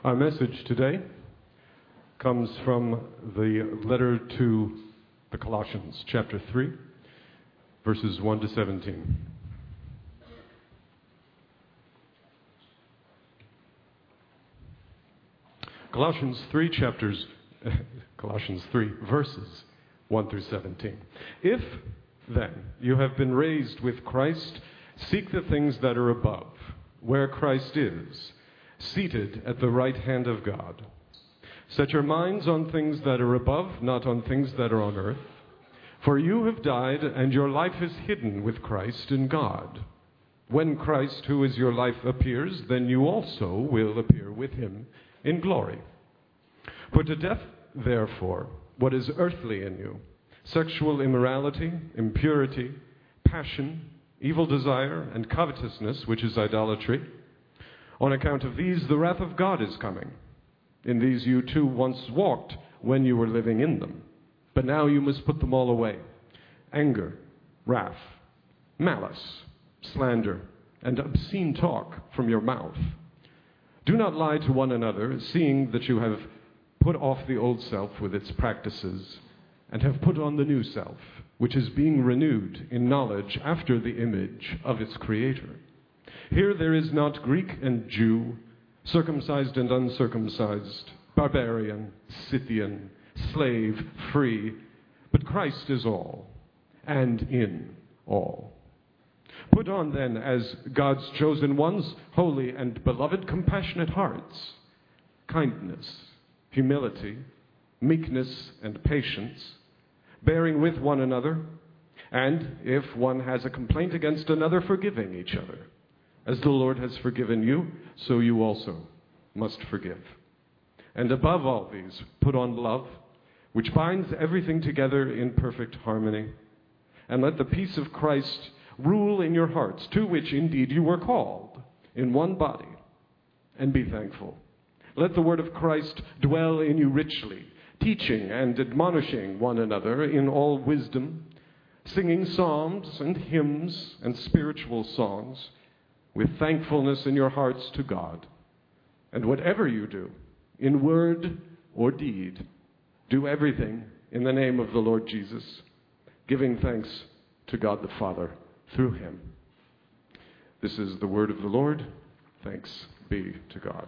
Our message today comes from the letter to the Colossians, chapter 3, verses 1 to 17. Colossians 3, verses 1 through 17. If, then, you have been raised with Christ, seek the things that are above, where Christ is, seated at the right hand of God. Set your minds on things that are above, not on things that are on earth. For you have died, and your life is hidden with Christ in God. When Christ, who is your life, appears, then you also will appear with him in glory. Put to death, therefore, what is earthly in you: sexual immorality, impurity, passion, evil desire, and covetousness, which is idolatry. On account of these, the wrath of God is coming. In these you too once walked when you were living in them. But now you must put them all away: anger, wrath, malice, slander, and obscene talk from your mouth. Do not lie to one another, seeing that you have put off the old self with its practices, and have put on the new self, which is being renewed in knowledge after the image of its Creator. Here there is not Greek and Jew, circumcised and uncircumcised, barbarian, Scythian, slave, free, but Christ is all, and in all. Put on then, as God's chosen ones, holy and beloved, compassionate hearts, kindness, humility, meekness, and patience, bearing with one another, and if one has a complaint against another, forgiving each other. As the Lord has forgiven you, so you also must forgive. And above all these, put on love, which binds everything together in perfect harmony. And let the peace of Christ rule in your hearts, to which indeed you were called, in one body. And be thankful. Let the word of Christ dwell in you richly, teaching and admonishing one another in all wisdom, singing psalms and hymns and spiritual songs, with thankfulness in your hearts to God. And whatever you do, in word or deed, do everything in the name of the Lord Jesus, giving thanks to God the Father through him. This is the word of the Lord. Thanks be to God.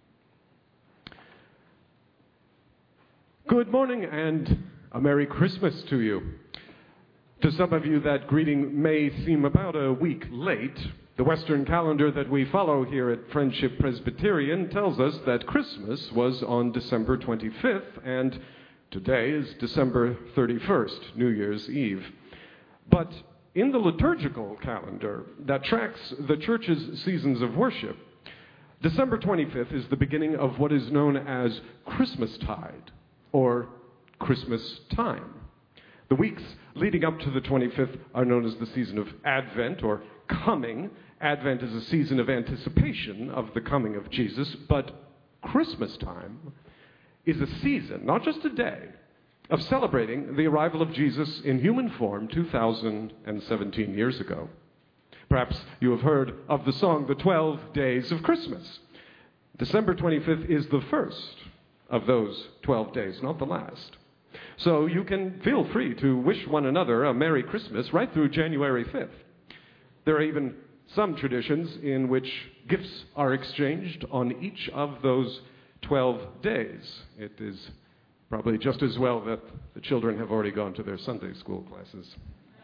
Good morning and a Merry Christmas to you. To some of you, that greeting may seem about a week late. The Western calendar that we follow here at Friendship Presbyterian tells us that Christmas was on December 25th, and today is December 31st, New Year's Eve. But in the liturgical calendar that tracks the church's seasons of worship, December 25th is the beginning of what is known as Christmastide, or Christmas time. The weeks leading up to the 25th are known as the season of Advent, or coming. Advent is a season of anticipation of the coming of Jesus, but Christmas time is a season, not just a day, of celebrating the arrival of Jesus in human form 2,017 years ago. Perhaps you have heard of the song, The 12 Days of Christmas. December 25th is the first of those 12 days, not the last. So you can feel free to wish one another a Merry Christmas right through January 5th. There are even some traditions in which gifts are exchanged on each of those 12 days. It is probably just as well that the children have already gone to their Sunday school classes.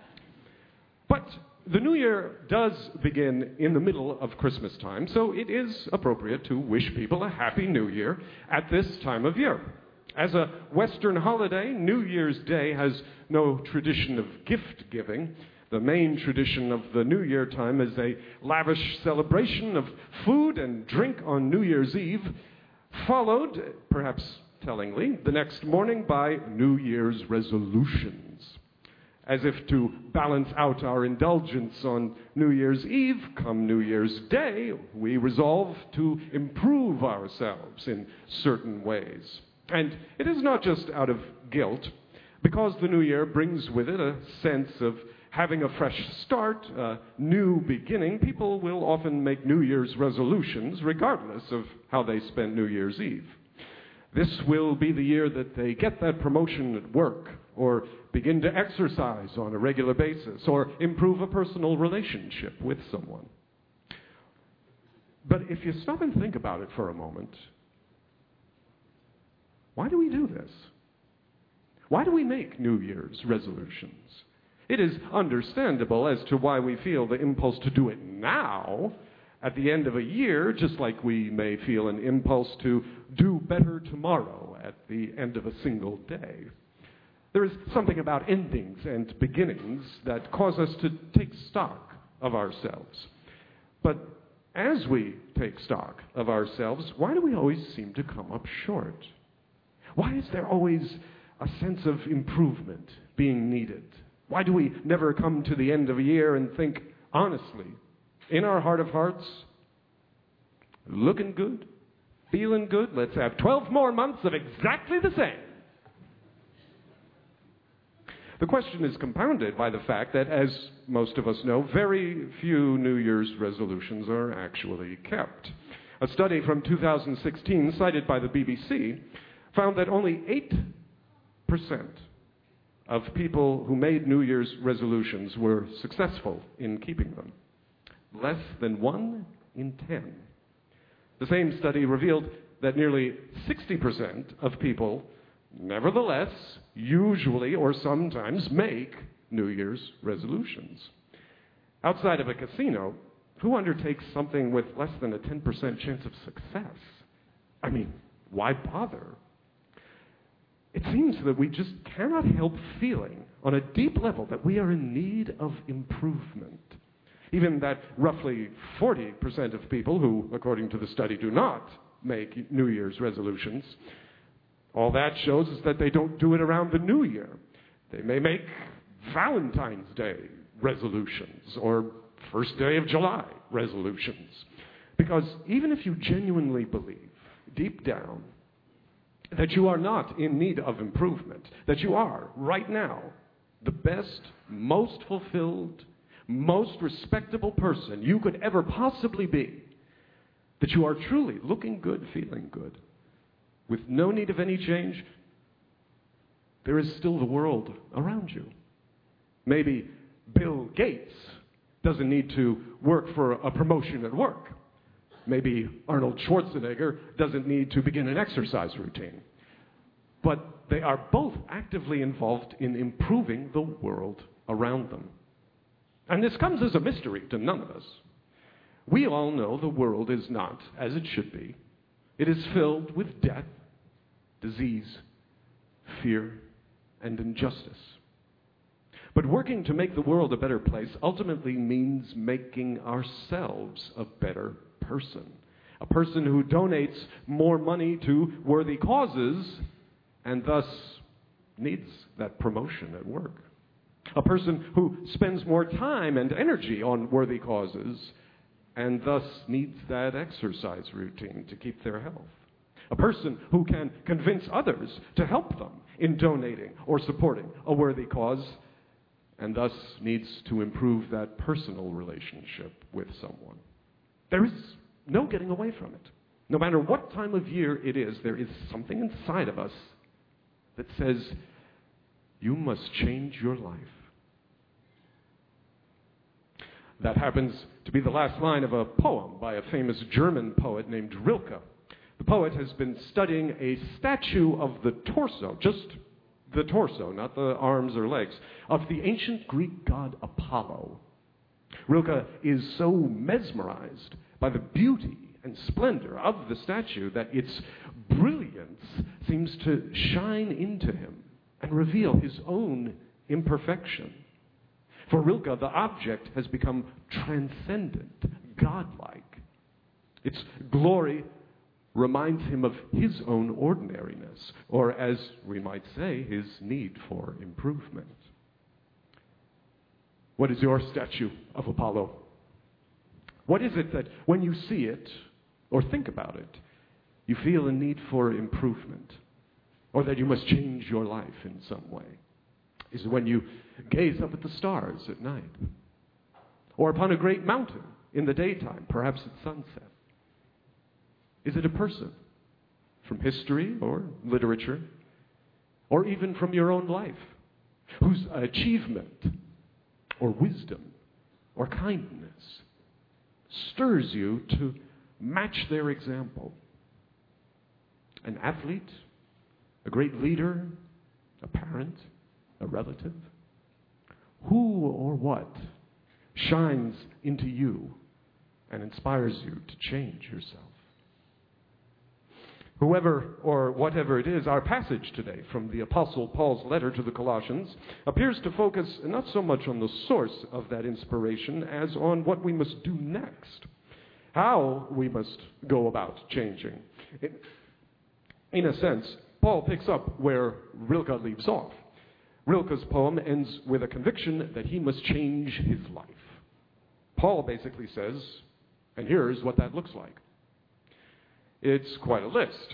But the New Year does begin in the middle of Christmas time, so it is appropriate to wish people a Happy New Year at this time of year. As a Western holiday, New Year's Day has no tradition of gift giving. The main tradition of the New Year time is a lavish celebration of food and drink on New Year's Eve, followed, perhaps tellingly, the next morning by New Year's resolutions. As if to balance out our indulgence on New Year's Eve, come New Year's Day, we resolve to improve ourselves in certain ways. And it is not just out of guilt, because the New Year brings with it a sense of having a fresh start, a new beginning, people will often make New Year's resolutions regardless of how they spent New Year's Eve. This will be the year that they get that promotion at work, or begin to exercise on a regular basis, or improve a personal relationship with someone. But if you stop and think about it for a moment, why do we do this? Why do we make New Year's resolutions? It is understandable as to why we feel the impulse to do it now, at the end of a year, just like we may feel an impulse to do better tomorrow at the end of a single day. There is something about endings and beginnings that cause us to take stock of ourselves. But as we take stock of ourselves, why do we always seem to come up short? Why is there always a sense of improvement being needed? Why do we never come to the end of a year and think, honestly, in our heart of hearts, looking good, feeling good, let's have 12 more months of exactly the same? The question is compounded by the fact that, as most of us know, very few New Year's resolutions are actually kept. A study from 2016, cited by the BBC, found that only 8% of people who made New Year's resolutions were successful in keeping them. Less than 1 in 10. The same study revealed that nearly 60% of people, nevertheless, usually or sometimes make New Year's resolutions. Outside of a casino, who undertakes something with less than a 10% chance of success? I mean, why bother? It seems that we just cannot help feeling on a deep level that we are in need of improvement. Even that roughly 40% of people who, according to the study, do not make New Year's resolutions, all that shows is that they don't do it around the New Year. They may make Valentine's Day resolutions or first day of July resolutions. Because even if you genuinely believe, deep down, that you are not in need of improvement, that you are, right now, the best, most fulfilled, most respectable person you could ever possibly be, that you are truly looking good, feeling good, with no need of any change, there is still the world around you. Maybe Bill Gates doesn't need to work for a promotion at work. Maybe Arnold Schwarzenegger doesn't need to begin an exercise routine. But they are both actively involved in improving the world around them. And this comes as a mystery to none of us. We all know the world is not as it should be. It is filled with death, disease, fear, and injustice. But working to make the world a better place ultimately means making ourselves a better person. A person who donates more money to worthy causes and thus needs that promotion at work. A person who spends more time and energy on worthy causes and thus needs that exercise routine to keep their health. A person who can convince others to help them in donating or supporting a worthy cause and thus needs to improve that personal relationship with someone. There is no getting away from it. No matter what time of year it is, there is something inside of us that says, you must change your life. That happens to be the last line of a poem by a famous German poet named Rilke. The poet has been studying a statue of the torso, just the torso, not the arms or legs, of the ancient Greek god Apollo. Rilke is so mesmerized by the beauty and splendor of the statue that its brilliance seems to shine into him and reveal his own imperfection. For Rilke, the object has become transcendent, godlike. Its glory reminds him of his own ordinariness, or as we might say, his need for improvement. What is your statue of Apollo? What is it that when you see it or think about it, you feel a need for improvement, or that you must change your life in some way? Is it when you gaze up at the stars at night? Or upon a great mountain in the daytime, perhaps at sunset? Is it a person from history or literature, or even from your own life, whose achievement or wisdom or kindness stirs you to match their example? An athlete, a great leader, a parent, a relative? Who or what shines into you and inspires you to change yourself? Whoever or whatever it is, our passage today from the Apostle Paul's letter to the Colossians appears to focus not so much on the source of that inspiration as on what we must do next, how we must go about changing. In a sense, Paul picks up where Rilke leaves off. Rilke's poem ends with a conviction that he must change his life. Paul basically says, and here's what that looks like. It's quite a list.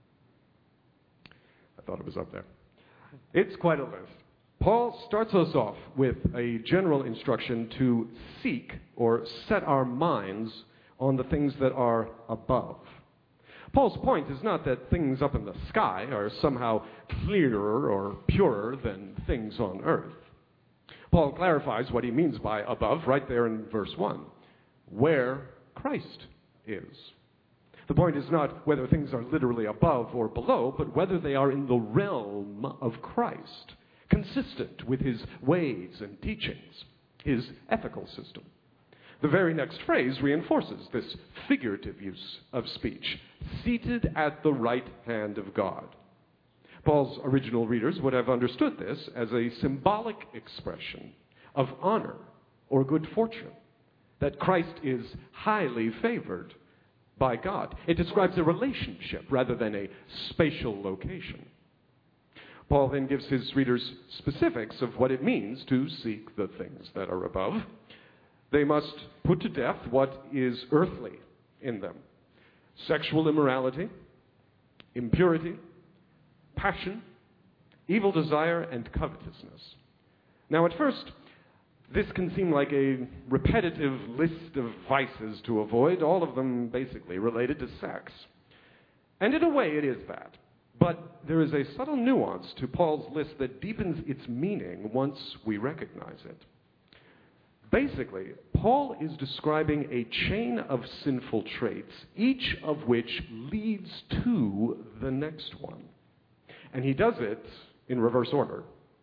I thought it was up there. It's quite a list. Paul starts us off with a general instruction to seek or set our minds on the things that are above. Paul's point is not that things up in the sky are somehow clearer or purer than things on earth. Paul clarifies what he means by above right there in verse 1, where Christ is. The point is not whether things are literally above or below, but whether they are in the realm of Christ, consistent with his ways and teachings, his ethical system. The very next phrase reinforces this figurative use of speech, seated at the right hand of God. Paul's original readers would have understood this as a symbolic expression of honor or good fortune, that Christ is highly favored by God. It describes a relationship rather than a spatial location. Paul then gives his readers specifics of what it means to seek the things that are above. They must put to death what is earthly in them: sexual immorality, impurity, passion, evil desire, and covetousness. Now, at first, this can seem like a repetitive list of vices to avoid, all of them basically related to sex. And in a way, it is that. But there is a subtle nuance to Paul's list that deepens its meaning once we recognize it. Basically, Paul is describing a chain of sinful traits, each of which leads to the next one. And he does it in reverse order.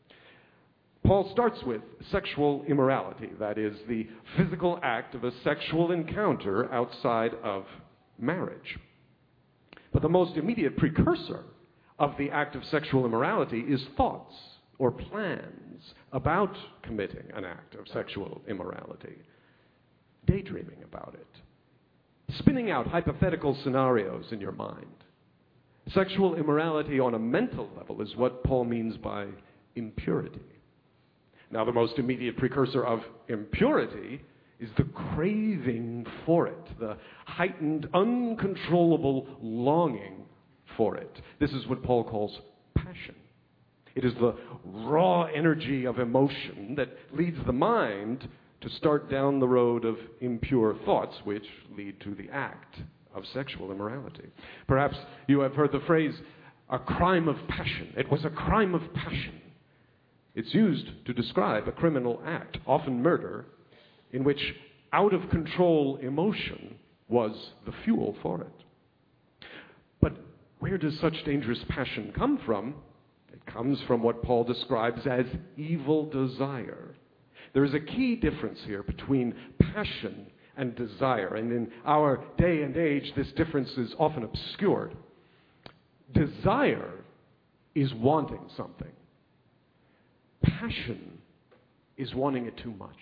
Paul starts with sexual immorality, that is, the physical act of a sexual encounter outside of marriage. But the most immediate precursor of the act of sexual immorality is thoughts or plans about committing an act of sexual immorality, daydreaming about it, spinning out hypothetical scenarios in your mind. Sexual immorality on a mental level is what Paul means by impurity. Now, the most immediate precursor of impurity is the craving for it, the heightened, uncontrollable longing for it. This is what Paul calls passion. It is the raw energy of emotion that leads the mind to start down the road of impure thoughts, which lead to the act of sexual immorality. Perhaps you have heard the phrase, a crime of passion. It was a crime of passion. It's used to describe a criminal act, often murder, in which out-of-control emotion was the fuel for it. But where does such dangerous passion come from? It comes from what Paul describes as evil desire. There is a key difference here between passion and desire, and in our day and age, this difference is often obscured. Desire is wanting something. Passion is wanting it too much.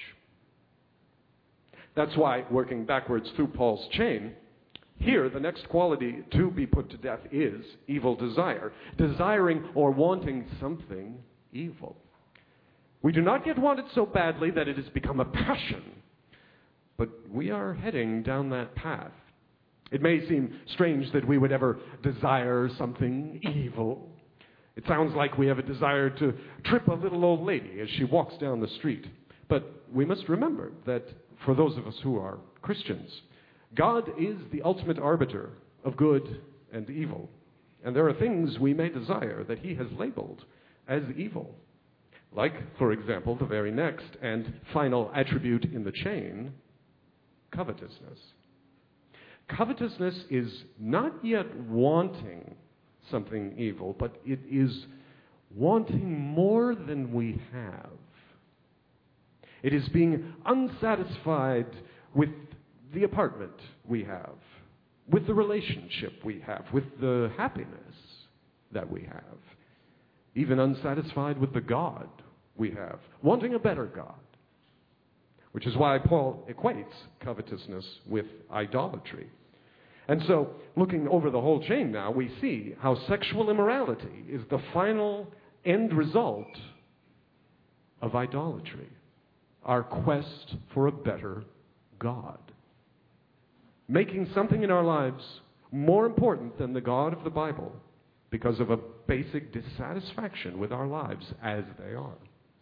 That's why, working backwards through Paul's chain, here the next quality to be put to death is evil desire, desiring or wanting something evil. We do not yet want it so badly that it has become a passion, but we are heading down that path. It may seem strange that we would ever desire something evil. It sounds like we have a desire to trip a little old lady as she walks down the street. But we must remember that for those of us who are Christians, God is the ultimate arbiter of good and evil. And there are things we may desire that he has labeled as evil. Like, for example, the very next and final attribute in the chain, covetousness. Covetousness is not yet wanting something evil, but it is wanting more than we have. It is being unsatisfied with the apartment we have, with the relationship we have, with the happiness that we have, even unsatisfied with the God we have, wanting a better God, which is why Paul equates covetousness with idolatry. And so, looking over the whole chain now, we see how sexual immorality is the final end result of idolatry, our quest for a better God. Making something in our lives more important than the God of the Bible because of a basic dissatisfaction with our lives as they are.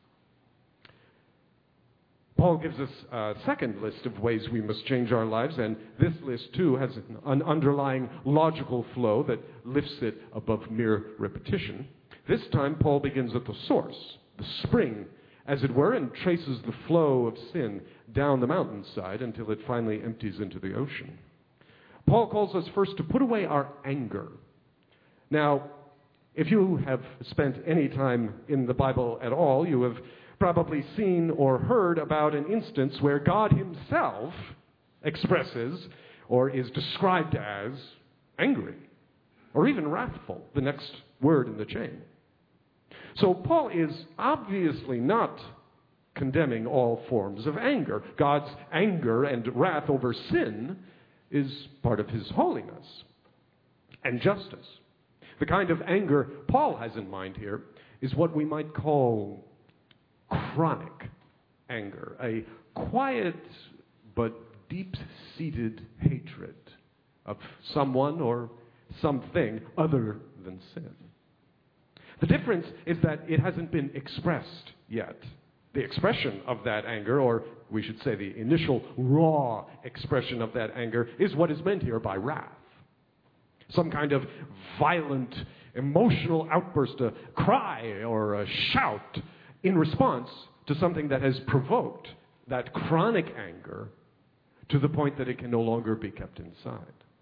Paul gives us a second list of ways we must change our lives, and this list, too, has an underlying logical flow that lifts it above mere repetition. This time, Paul begins at the source, the spring, as it were, and traces the flow of sin down the mountainside until it finally empties into the ocean. Paul calls us first to put away our anger. Now, if you have spent any time in the Bible at all, you have probably seen or heard about an instance where God himself expresses or is described as angry or even wrathful, the next word in the chain. So Paul is obviously not condemning all forms of anger. God's anger and wrath over sin is part of his holiness and justice. The kind of anger Paul has in mind here is what we might call chronic anger, a quiet but deep-seated hatred of someone or something other than sin. The difference is that it hasn't been expressed yet. The expression of that anger, or we should say the initial raw expression of that anger, is what is meant here by wrath. Some kind of violent, emotional outburst, a cry or a shout in response to something that has provoked that chronic anger to the point that it can no longer be kept inside.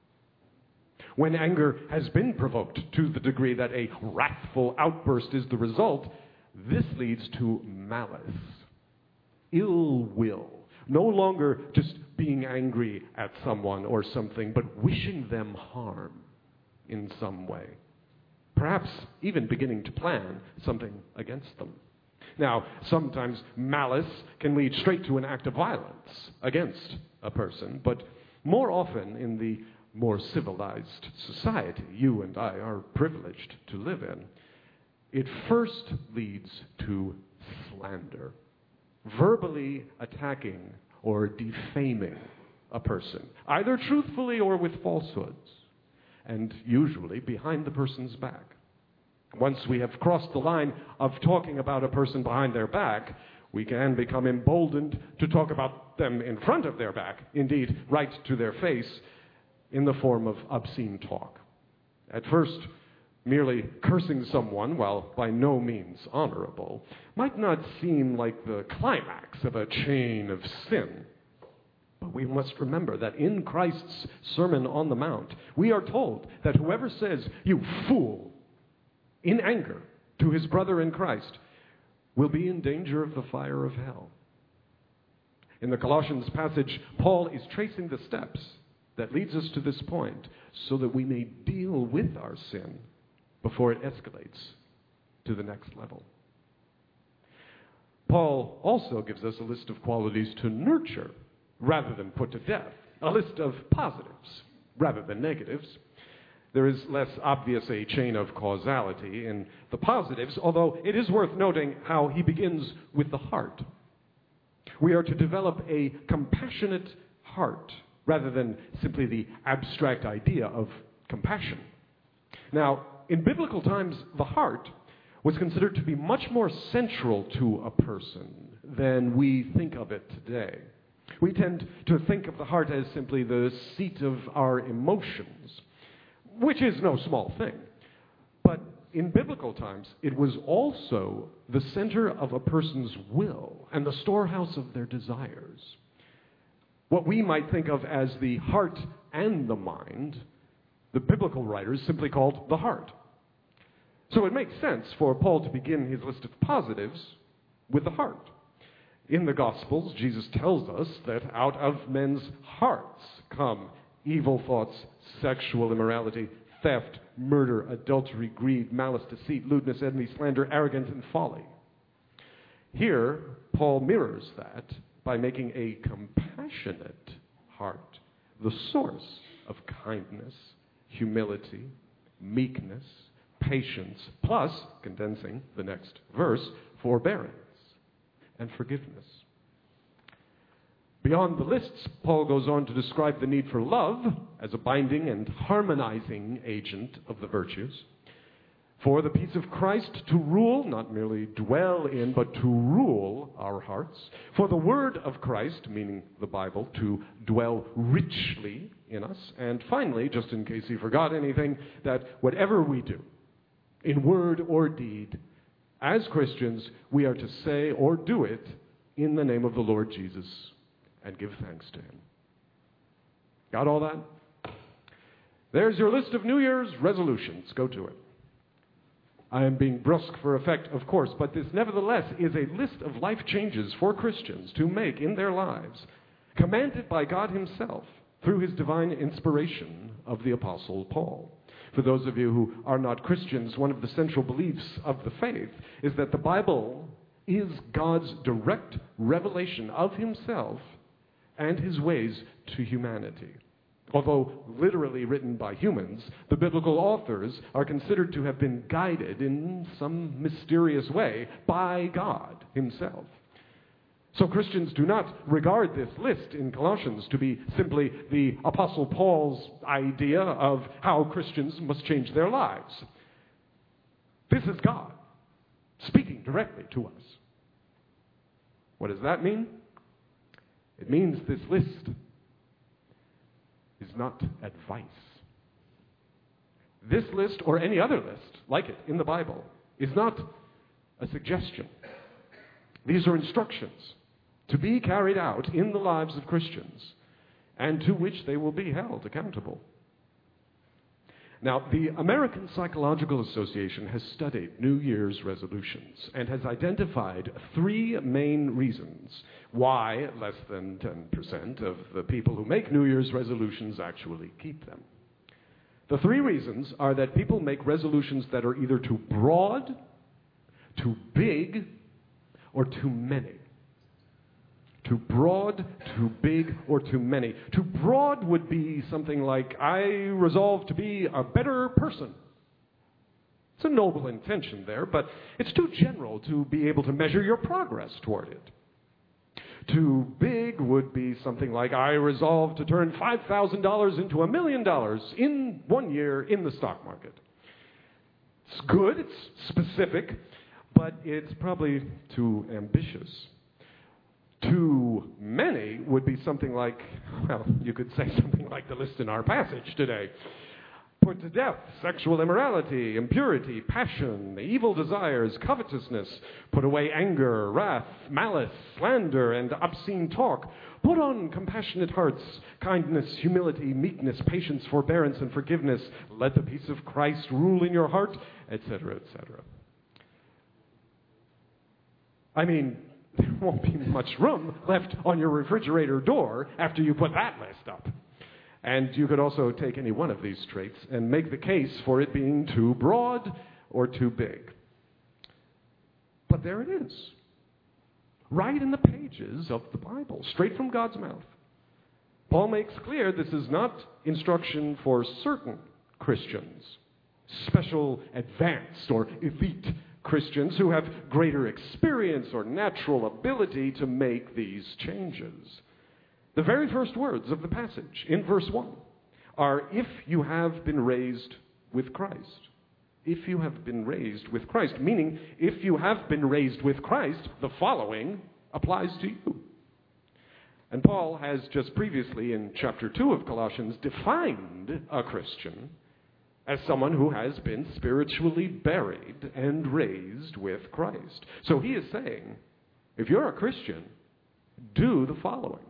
When anger has been provoked to the degree that a wrathful outburst is the result, this leads to malice, ill will, no longer just being angry at someone or something, but wishing them harm in some way. Perhaps even beginning to plan something against them. Now, sometimes malice can lead straight to an act of violence against a person, but more often in the more civilized society you and I are privileged to live in, it first leads to slander, verbally attacking or defaming a person, either truthfully or with falsehoods, and usually behind the person's back. Once we have crossed the line of talking about a person behind their back, we can become emboldened to talk about them in front of their back, indeed, right to their face, in the form of obscene talk. At first, merely cursing someone, while by no means honorable, might not seem like the climax of a chain of sin. But we must remember that in Christ's Sermon on the Mount, we are told that whoever says, "You fool," in anger to his brother in Christ, will be in danger of the fire of hell. In the Colossians passage, Paul is tracing the steps that leads us to this point so that we may deal with our sin before it escalates to the next level. Paul also gives us a list of qualities to nurture rather than put to death, a list of positives rather than negatives. There is less obvious a chain of causality in the positives, although it is worth noting how he begins with the heart. We are to develop a compassionate heart rather than simply the abstract idea of compassion. Now, in biblical times, the heart was considered to be much more central to a person than we think of it today. We tend to think of the heart as simply the seat of our emotions, which is no small thing. But in biblical times, it was also the center of a person's will and the storehouse of their desires. What we might think of as the heart and the mind, the biblical writers simply called the heart. So it makes sense for Paul to begin his list of positives with the heart. In the Gospels, Jesus tells us that out of men's hearts come evil thoughts, sexual immorality, theft, murder, adultery, greed, malice, deceit, lewdness, envy, slander, arrogance, and folly. Here, Paul mirrors that by making a compassionate heart the source of kindness, humility, meekness, patience, plus, condensing the next verse, forbearance and forgiveness. Beyond the lists, Paul goes on to describe the need for love as a binding and harmonizing agent of the virtues, for the peace of Christ to rule, not merely dwell in, but to rule our hearts, for the word of Christ, meaning the Bible, to dwell richly in us, and finally, just in case you forgot anything, that whatever we do, in word or deed, as Christians, we are to say or do it in the name of the Lord Jesus and give thanks to him. Got all that? There's your list of New Year's resolutions. Go to it. I am being brusque for effect, of course, but this nevertheless is a list of life changes for Christians to make in their lives, commanded by God himself through his divine inspiration of the Apostle Paul. For those of you who are not Christians, one of the central beliefs of the faith is that the Bible is God's direct revelation of himself and his ways to humanity. Although literally written by humans, the biblical authors are considered to have been guided in some mysterious way by God himself. So Christians do not regard this list in Colossians to be simply the Apostle Paul's idea of how Christians must change their lives. This is God speaking directly to us. What does that mean? It means this list is not advice. This list, or any other list like it in the Bible, is not a suggestion. These are instructions to be carried out in the lives of Christians, and to which they will be held accountable. Now, the American Psychological Association has studied New Year's resolutions and has identified three main reasons why less than 10% of the people who make New Year's resolutions actually keep them. The three reasons are that people make resolutions that are either too broad, too big, or too many. Too broad, too big, or too many. Too broad would be something like, I resolve to be a better person. It's a noble intention there, but it's too general to be able to measure your progress toward it. Too big would be something like, I resolve to turn $5,000 into $1 million in 1 year in the stock market. It's good, it's specific, but it's probably too ambitious. Too many would be something like, well, you could say something like the list in our passage today. Put to death sexual immorality, impurity, passion, evil desires, covetousness. Put away anger, wrath, malice, slander, and obscene talk. Put on compassionate hearts, kindness, humility, meekness, patience, forbearance, and forgiveness. Let the peace of Christ rule in your heart, etc., etc. I mean, there won't be much room left on your refrigerator door after you put that list up. And you could also take any one of these traits and make the case for it being too broad or too big. But there it is, right in the pages of the Bible, straight from God's mouth. Paul makes clear this is not instruction for certain Christians, special, advanced, or elite Christians who have greater experience or natural ability to make these changes. The very first words of the passage in verse 1 are, if you have been raised with Christ. if you have been raised with Christ. Meaning, if you have been raised with Christ, the following applies to you. And Paul has just previously in chapter 2 of Colossians defined a Christian as someone who has been spiritually buried and raised with Christ. So he is saying, if you're a Christian, do the following.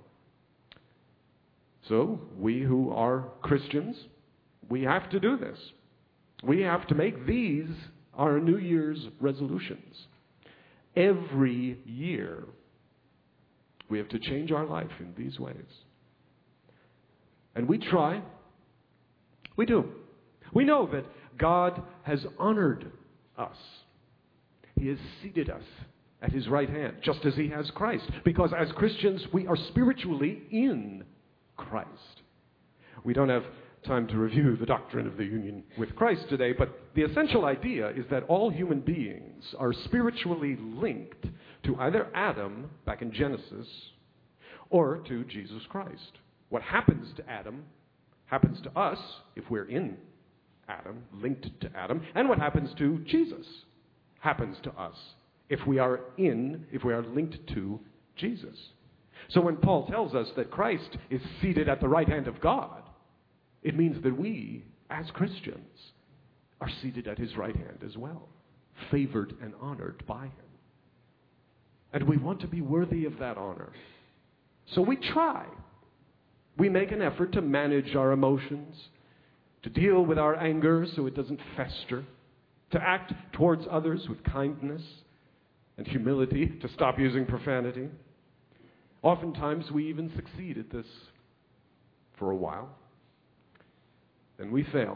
So we who are Christians, we have to do this. We have to make these our New Year's resolutions. Every year, we have to change our life in these ways. And we try. We do. We know that God has honored us. He has seated us at his right hand, just as he has Christ. Because as Christians, we are spiritually in Christ. We don't have time to review the doctrine of the union with Christ today, but the essential idea is that all human beings are spiritually linked to either Adam, back in Genesis, or to Jesus Christ. What happens to Adam happens to us if we're in Adam, linked to Adam, and what happens to Jesus happens to us if we are linked to Jesus. So when Paul tells us that Christ is seated at the right hand of God, it means that we, as Christians, are seated at his right hand as well, favored and honored by him. And we want to be worthy of that honor. So we try. We make an effort to manage our emotions, to deal with our anger so it doesn't fester, to act towards others with kindness and humility, to stop using profanity. Oftentimes we even succeed at this for a while. Then we fail.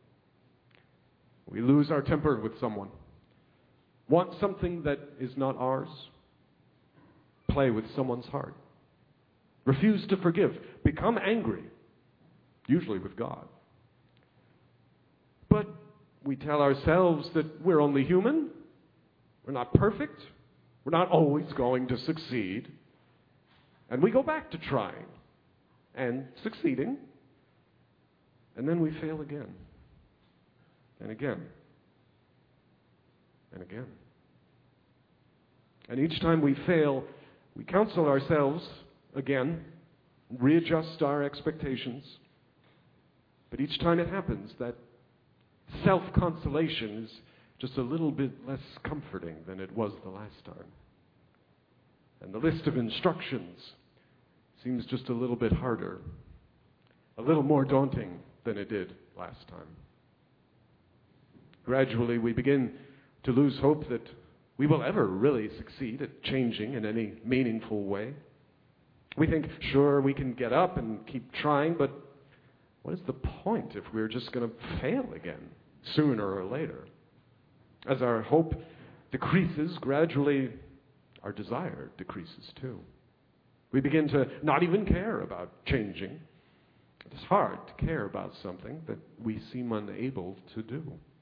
We lose our temper with someone, want something that is not ours, play with someone's heart, refuse to forgive, become angry, usually with God. But we tell ourselves that we're only human, we're not perfect, we're not always going to succeed, and we go back to trying and succeeding, and then we fail again, and again, and again. And each time we fail, we counsel ourselves again, readjust our expectations. But each time it happens, that self-consolation is just a little bit less comforting than it was the last time. And the list of instructions seems just a little bit harder, a little more daunting than it did last time. Gradually, we begin to lose hope that we will ever really succeed at changing in any meaningful way. We think, sure, we can get up and keep trying, but what is the point if we're just going to fail again, sooner or later? As our hope decreases, gradually our desire decreases too. We begin to not even care about changing. It's hard to care about something that we seem unable to do.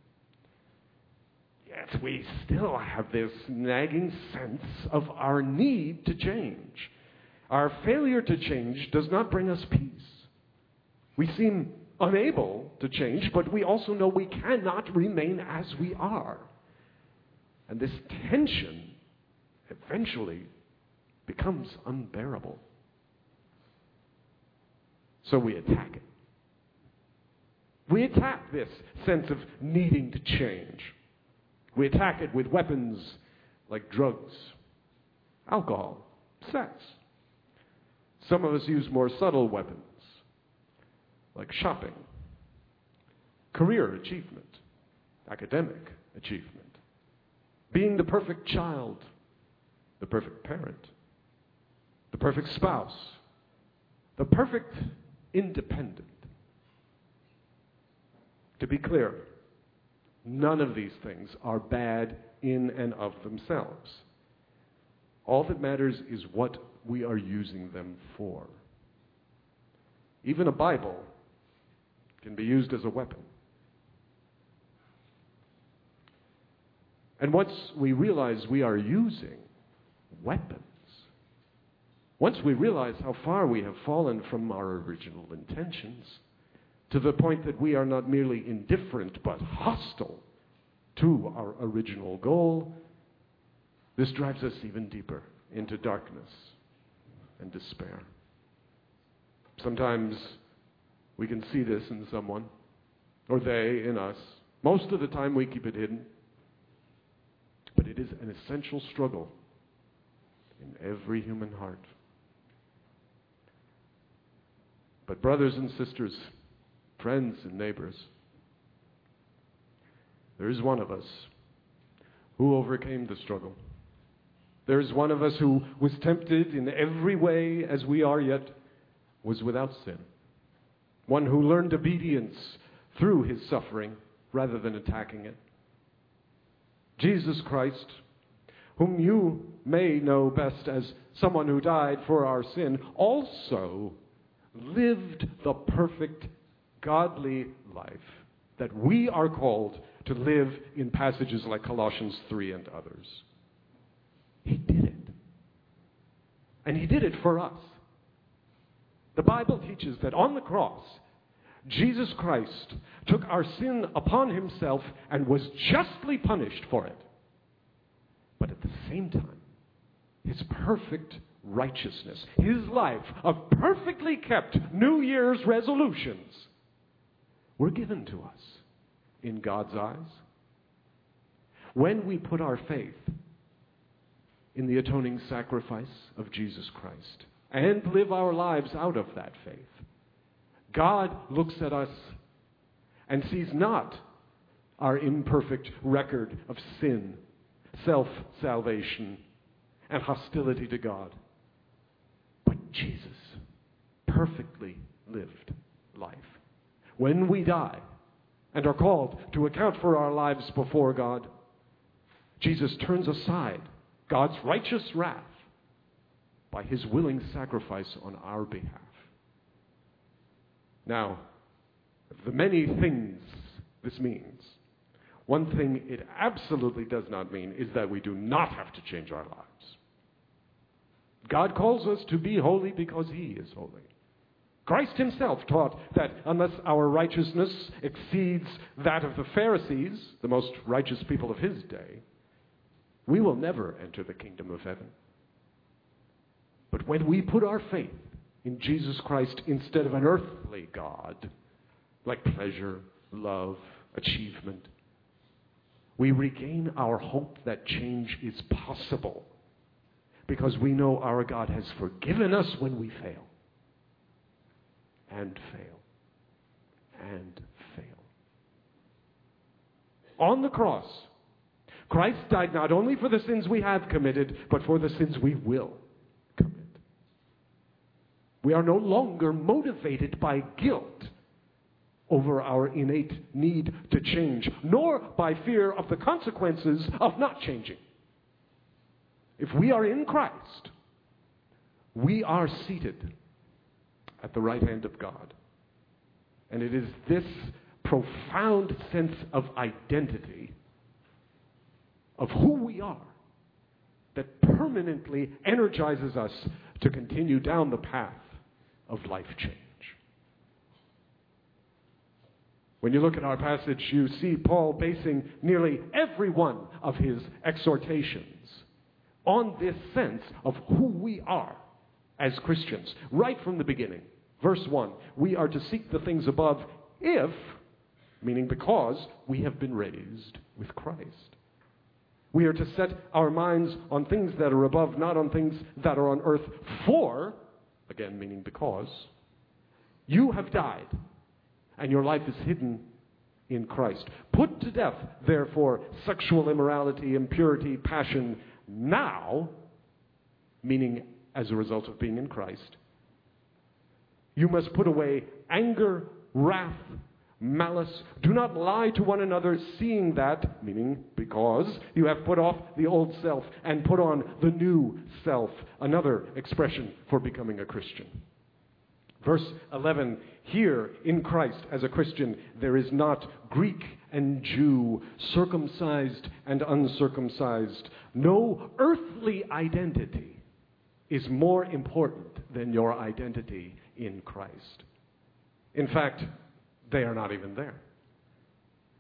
Yet we still have this nagging sense of our need to change. Our failure to change does not bring us peace. We seem unable to change, but we also know we cannot remain as we are. And this tension eventually becomes unbearable. So we attack it. We attack this sense of needing to change. We attack it with weapons like drugs, alcohol, sex. Some of us use more subtle weapons like shopping, career achievement, academic achievement, being the perfect child, the perfect parent, the perfect spouse, the perfect independent. To be clear, none of these things are bad in and of themselves. All that matters is what we are using them for. Even a Bible can be used as a weapon. And once we realize we are using weapons, once we realize how far we have fallen from our original intentions, to the point that we are not merely indifferent but hostile to our original goal, this drives us even deeper into darkness and despair. Sometimes we can see this in someone, or they in us. Most of the time we keep it hidden. But it is an essential struggle in every human heart. But brothers and sisters, friends and neighbors, there is one of us who overcame the struggle. There is one of us who was tempted in every way as we are, yet was without sin. One who learned obedience through his suffering rather than attacking it. Jesus Christ, whom you may know best as someone who died for our sin, also lived the perfect, godly life that we are called to live in passages like Colossians 3 and others. He did it. And he did it for us. The Bible teaches that on the cross, Jesus Christ took our sin upon himself and was justly punished for it. But at the same time, his perfect righteousness, his life of perfectly kept New Year's resolutions, were given to us in God's eyes. When we put our faith in the atoning sacrifice of Jesus Christ and live our lives out of that faith, God looks at us and sees not our imperfect record of sin, self-salvation, and hostility to God, but Jesus perfectly lived life. When we die and are called to account for our lives before God, Jesus turns aside God's righteous wrath by his willing sacrifice on our behalf. Now, of the many things this means, one thing it absolutely does not mean is that we do not have to change our lives. God calls us to be holy because he is holy. Christ himself taught that unless our righteousness exceeds that of the Pharisees, the most righteous people of his day, we will never enter the kingdom of heaven. But when we put our faith in Jesus Christ instead of an earthly God, like pleasure, love, achievement, we regain our hope that change is possible because we know our God has forgiven us when we fail. And fail. And fail. On the cross, Christ died not only for the sins we have committed, but for the sins we will commit. We are no longer motivated by guilt over our innate need to change, nor by fear of the consequences of not changing. If we are in Christ, we are seated at the right hand of God. And it is this profound sense of identity, of who we are, that permanently energizes us to continue down the path of life change. When you look at our passage, you see Paul basing nearly every one of his exhortations on this sense of who we are as Christians, right from the beginning. Verse 1, we are to seek the things above if, meaning because, we have been raised with Christ. We are to set our minds on things that are above, not on things that are on earth. For, again, meaning because, you have died, and your life is hidden in Christ. Put to death, therefore, sexual immorality, impurity, passion, now, meaning as a result of being in Christ. You must put away anger, wrath, malice. Do not lie to one another, seeing that, meaning because, you have put off the old self and put on the new self. Another expression for becoming a Christian. Verse 11, here in Christ as a Christian, there is not Greek and Jew, circumcised and uncircumcised. No earthly identity is more important than your identity in Christ. In fact, they are not even there.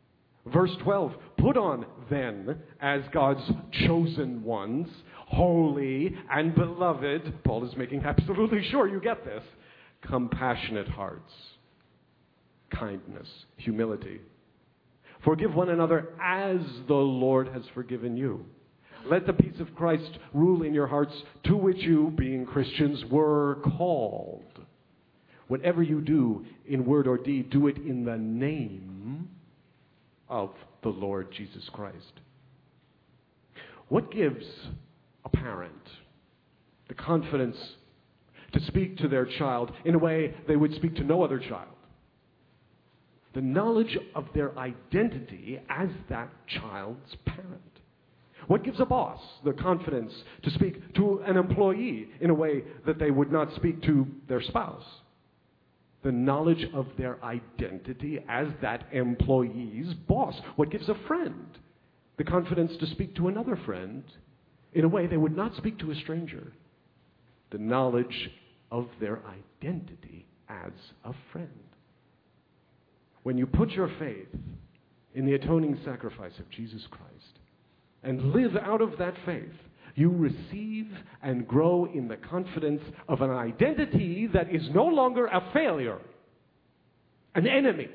Verse 12, put on then, as God's chosen ones, holy and beloved, Paul is making absolutely sure you get this, compassionate hearts, kindness, humility. Forgive one another as the Lord has forgiven you. Let the peace of Christ rule in your hearts, to which you, being Christians, were called. Whatever you do in word or deed, do it in the name of the Lord Jesus Christ. What gives a parent the confidence to speak to their child in a way they would speak to no other child? The knowledge of their identity as that child's parent. What gives a boss the confidence to speak to an employee in a way that they would not speak to their spouse? The knowledge of their identity as that employee's boss. What gives a friend the confidence to speak to another friend in a way they would not speak to a stranger? The knowledge of their identity as a friend. When you put your faith in the atoning sacrifice of Jesus Christ and live out of that faith, you receive and grow in the confidence of an identity that is no longer a failure, an enemy,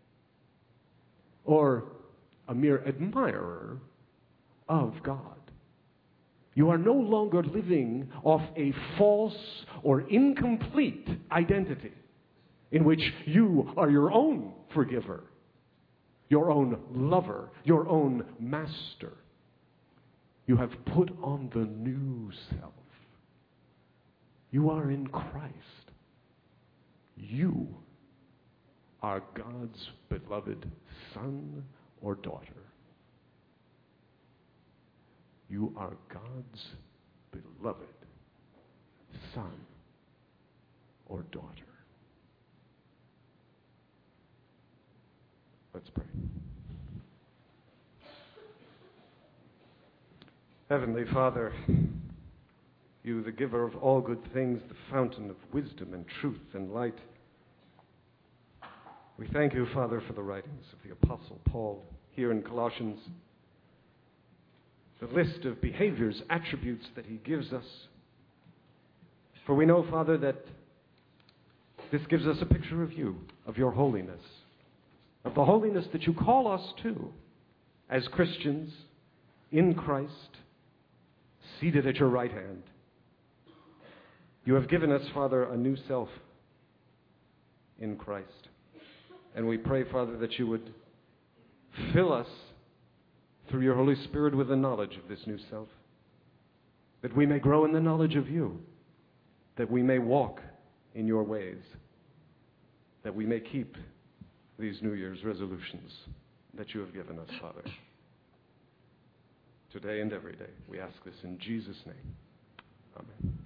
or a mere admirer of God. You are no longer living off a false or incomplete identity in which you are your own forgiver, your own lover, your own master. You have put on the new self. You are in Christ. You are God's beloved son or daughter. You are God's beloved son or daughter. Let's pray. Heavenly Father, you, the giver of all good things, the fountain of wisdom and truth and light, we thank you, Father, for the writings of the Apostle Paul here in Colossians, the list of behaviors, attributes that he gives us. For we know, Father, that this gives us a picture of you, of your holiness, of the holiness that you call us to as Christians in Christ, seated at your right hand. You have given us, Father, a new self in Christ. And we pray, Father, that you would fill us through your Holy Spirit with the knowledge of this new self, that we may grow in the knowledge of you, that we may walk in your ways, that we may keep these New Year's resolutions that you have given us, Father. Today and every day, we ask this in Jesus' name. Amen.